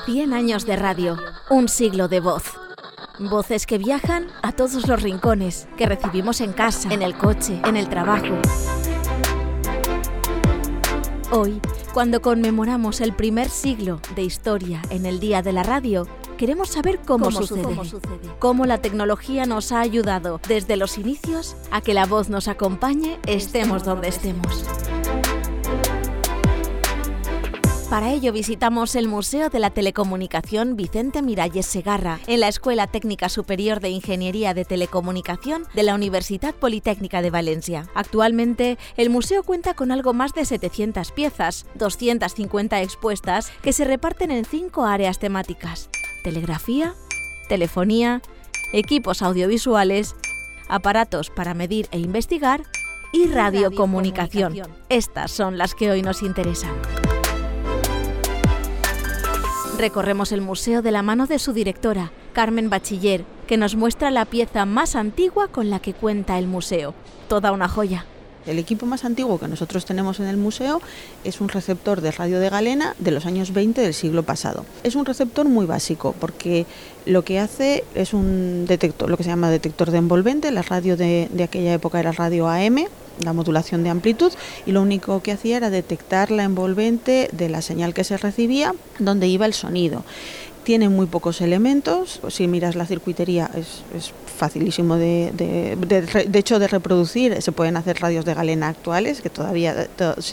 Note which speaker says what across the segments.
Speaker 1: 100 años de radio, un siglo de voz. Voces que viajan a todos los rincones, que recibimos en casa, en el coche, en el trabajo. Hoy, cuando conmemoramos el primer siglo de historia en el Día de la Radio, queremos saber cómo sucede, cómo la tecnología nos ha ayudado desde los inicios a que la voz nos acompañe, estemos donde estemos. Para ello visitamos el Museo de la Telecomunicación Vicente Miralles Segarra, en la Escuela Técnica Superior de Ingeniería de Telecomunicación de la Universidad Politécnica de Valencia. Actualmente, el museo cuenta con algo más de 700 piezas, 250 expuestas, que se reparten en 5 áreas temáticas: telegrafía, telefonía, equipos audiovisuales, aparatos para medir e investigar y radiocomunicación. Estas son las que hoy nos interesan. Recorremos el museo de la mano de su directora, Carmen Bachiller, que nos muestra la pieza más antigua con la que cuenta el museo. Toda una joya.
Speaker 2: El equipo más antiguo que nosotros tenemos en el museo es un receptor de radio de galena de los años 20 del siglo pasado. Es un receptor muy básico porque lo que hace es un detector, lo que se llama detector de envolvente. La radio de aquella época era radio AM, la modulación de amplitud, y lo único que hacía era detectar la envolvente de la señal que se recibía, donde iba el sonido. Tiene muy pocos elementos. Si miras la circuitería es facilísimo de hecho de reproducir. Se pueden hacer radios de galena actuales que todavía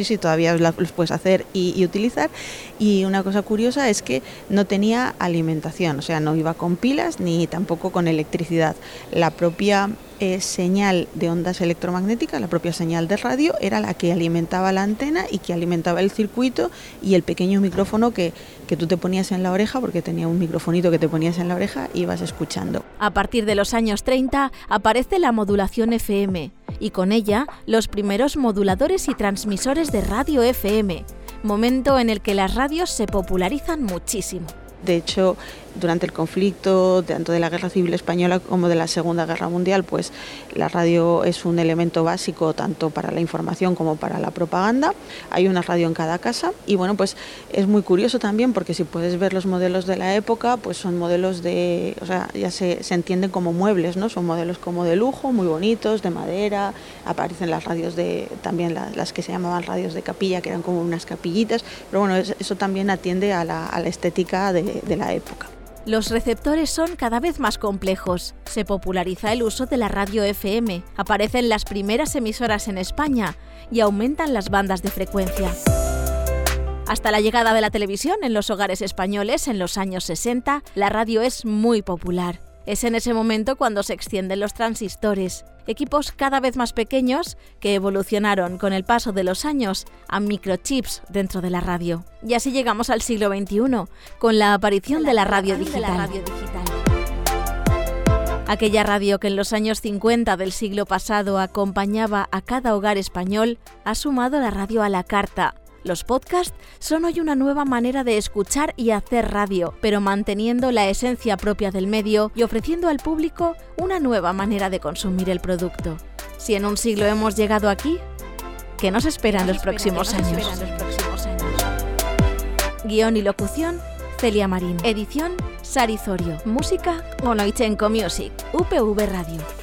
Speaker 2: los puedes hacer y utilizar. Y una cosa curiosa es que no tenía alimentación, o sea, no iba con pilas ni tampoco con electricidad. La propia señal de ondas electromagnéticas, la propia señal de radio, era la que alimentaba la antena y que alimentaba el circuito y el pequeño micrófono que tú te ponías en la oreja, porque tenía un microfonito que te ponías en la oreja y ibas escuchando.
Speaker 1: A partir de los años 30 aparece la modulación FM y con ella los primeros moduladores y transmisores de radio FM, momento en el que las radios se popularizan muchísimo.
Speaker 2: De hecho, durante el conflicto, tanto de la Guerra Civil Española como de la Segunda Guerra Mundial, pues la radio es un elemento básico tanto para la información como para la propaganda. Hay una radio en cada casa y bueno, pues es muy curioso también porque si puedes ver los modelos de la época, pues son modelos ya se entienden como muebles, ¿no? Son modelos como de lujo, muy bonitos, de madera. Aparecen las radios también las que se llamaban radios de capilla, que eran como unas capillitas, pero bueno, eso también atiende a la estética de la época.
Speaker 1: Los receptores son cada vez más complejos. Se populariza el uso de la radio FM, aparecen las primeras emisoras en España y aumentan las bandas de frecuencia. Hasta la llegada de la televisión en los hogares españoles en los años 60, la radio es muy popular. Es en ese momento cuando se extienden los transistores, equipos cada vez más pequeños que evolucionaron con el paso de los años a microchips dentro de la radio. Y así llegamos al siglo XXI, con la aparición de la radio digital. Aquella radio que en los años 50 del siglo pasado acompañaba a cada hogar español ha sumado la radio a la carta. Los podcasts son hoy una nueva manera de escuchar y hacer radio, pero manteniendo la esencia propia del medio y ofreciendo al público una nueva manera de consumir el producto. Si en un siglo hemos llegado aquí, ¿qué nos espera en los próximos años? Guión y locución, Celia Marín. Edición, Sari Zorio. Música, Gonoichenko Music, UPV Radio.